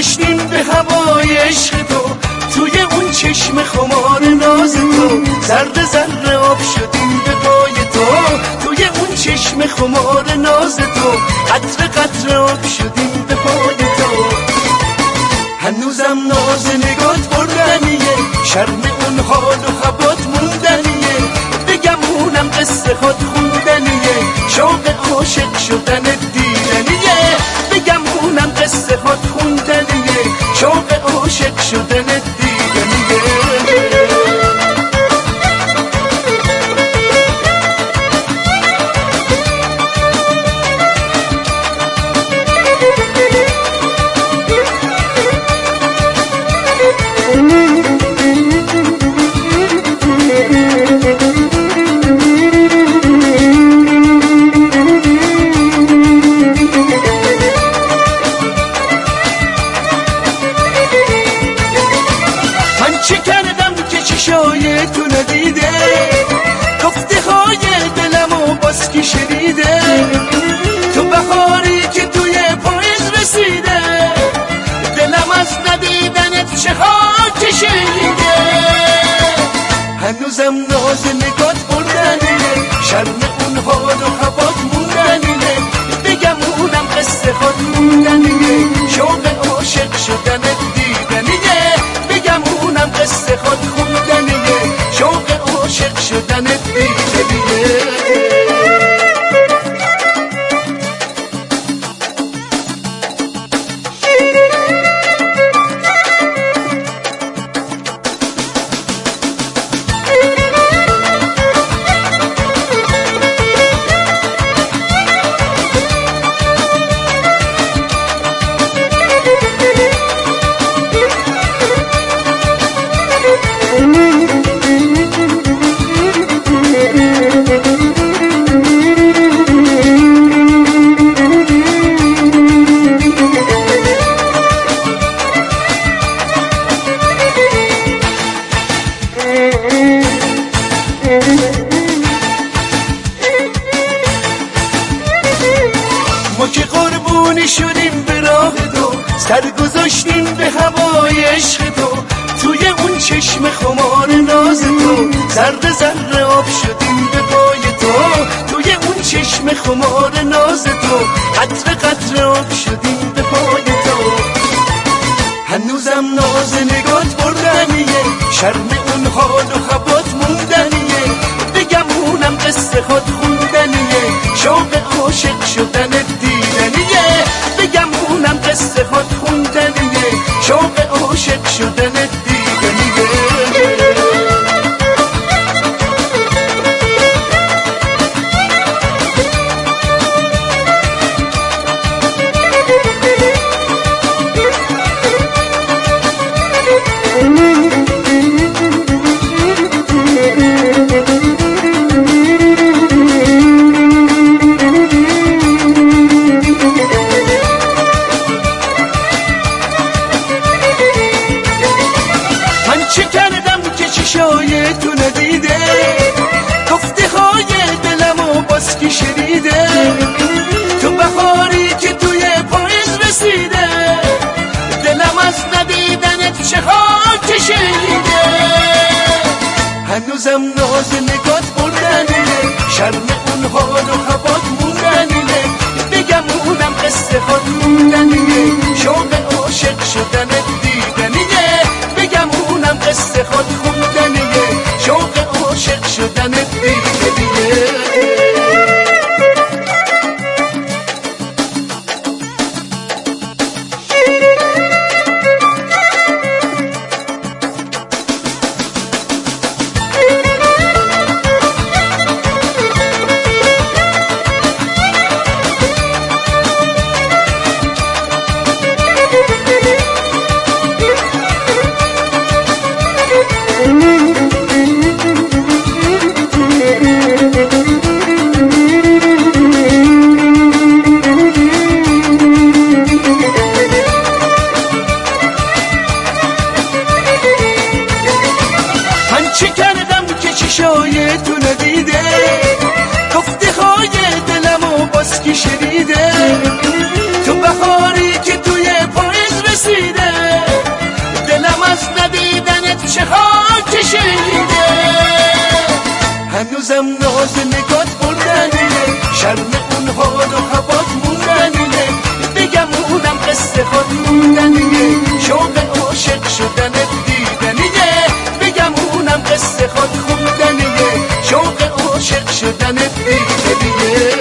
گذاشتیم به هوای عشق تو، توی اون چشم خمار ناز تو، ذره ذره آب شدیم به پای تو، توی اون چشم خمار ناز تو، قطره قطره آب شدیم به پای تو. هنوزم ناز نگات بردنیه، شرم اون حال و خبات موندنیه، بگم اونم قصه خود خوندنیه، شوق عاشق شدن دیدنیه، بگم اونم قصه خود خوندنیه، شوق عاشق شدن دیدنیه. چه کردم که چشای تو ندیده، گفته های دلمو باز کی شنیده، تو بهاری که توی پاییز رسیده، دلم از ندیدنت چه ها کشیده. هنوزم ناز نگات بردنیه، شرم اون حال و هوات موندنیه، بگم اونم قصه خود موندنیه، شوق عاشق شدنت دیدنیه، بگم اونم قصه خود خوندنیه، شوق عاشق شدنت دیدنیه. ما که قربونی شدیم به راه تو، سر گذاشتیم به هوای عشق تو، توی اون چشم خمار ناز تو، ذره ذره آب شدیم به پای تو، توی اون چشم خمار ناز تو، قطره قطره آب شدیم به پای تو. هنوزم ناز نگات بردنیه، شرم اون حال و خبات موندنیه، بگم اونم قصه خود خوندنیه، شوق عاشق شدن دیدنیه، بگم اونم قصه خود خوندنیه، شوق عاشق شدن دیدنیه. چه کردم که چشای تو ندیده، گفته های دلمو باز کی شنیده، تو بهاری که توی پاییز رسیده، دلم از ندیدنت چه ها کشیده. هنوزم ناز نگات بردنیه، شرم اون حال و هوات موندنیه، بگم اونم قصه خود موندنیه، شوق عاشق شدن دیدنیه، بگم اونم قصه خود خوندنیه، شوق عاشق شدن دیدنیه. چه کردم که چشای تو ندیده، گفته های دلمو باز کی شنیده، تو بهاری که توی پاییز رسیده، دلم ناز نگات بردنیه، شرم اون حال و هوات موندنیه، بگم اونم قصه خود موندنیه، شوق عاشق شدنت دیدنیه، بگم اونم قصه خود خوندنیه، شوق عاشق شدنت دیدنیه.